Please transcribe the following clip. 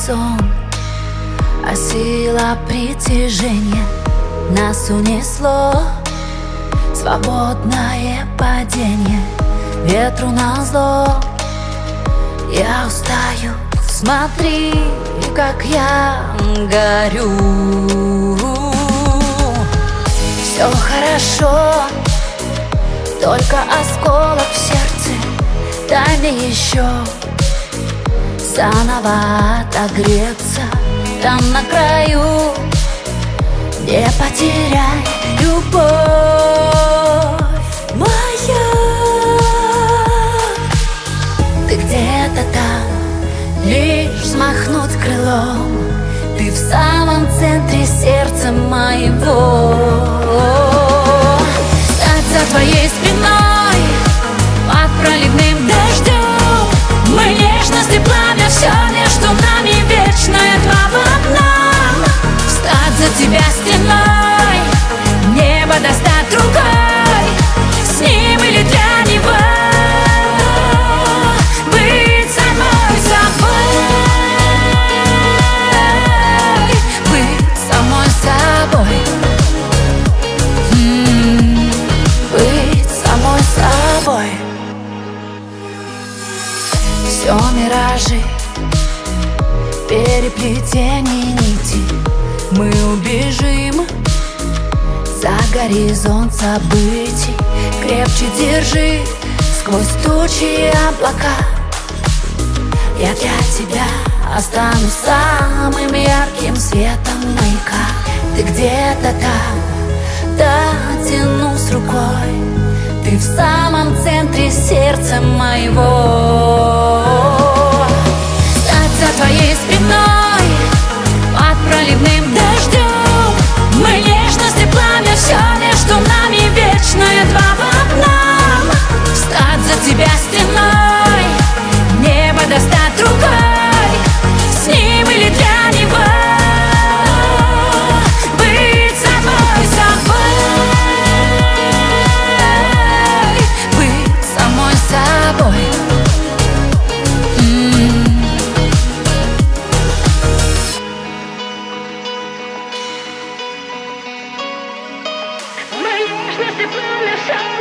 сон, а сила притяжения нас унесло. Свободное падение ветру назло. Я устаю, смотри, как я горю. Все хорошо, только осколок в сердце. Дай мне еще заново отогреться. Там на краю не потеряй любовь моя. Ты где-то там, лишь взмахнуть крылом. Ты в самом центре сердца моего. Стать за твоей спиной под проливным дождем. Мы нежность и пламя, все между нами вечное два в одном. Встать за тебя стеной, небо достать рукой, с ним или для него. Быть самой собой, быть самой собой, быть самой собой. Все миражи, переплетение нитей. Мы убежим за горизонт событий. Крепче держи сквозь тучи и облака. Я для тебя останусь самым ярким светом маяка. Ты где-то там, дотянусь рукой. Ты в самом центре сердца моего. Стать за твоей спиной под проливным дождем. Мы нежность и пламя, все между нами вечное два в одном. Встать за тебя стеной, небо достать рукой, с ним или для него. Быть самой собой, быть самой собой. Мы нежность и пламя, все